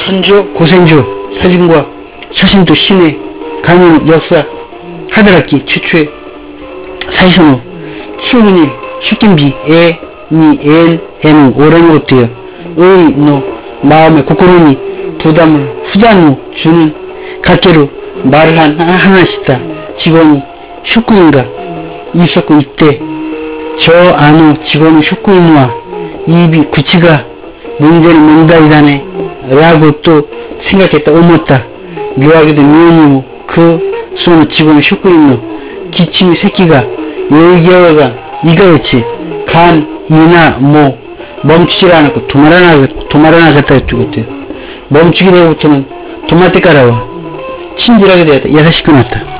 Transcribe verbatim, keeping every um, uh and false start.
선조 고센조 사진과 사신도 신의 가문 역사 하드락기 최초의 사이선호 출근일 슈킨비 에니 엔 에는 오라는 것도요 의노 마음의 고코로니 부담을 후자노 주는 각계로 말을 한 하나씩다 직원이 슈쿠인가 있었고 이때 저 아노 직원은 슈쿠인와 입이 구치가 문제는 문다이다네 라고 또 생각했다 오мот다 묘하게도 미혼이고 그 소는 직원은 슈쿠인노 기침이 새끼가 열개월간 이가였지 간 이나 뭐 멈추질 않았고 도말아나 도말아나겠다 했던 것들 멈추게 되고부터는 도마떼 깔아와 친절하게 되었다 야사시 끊었다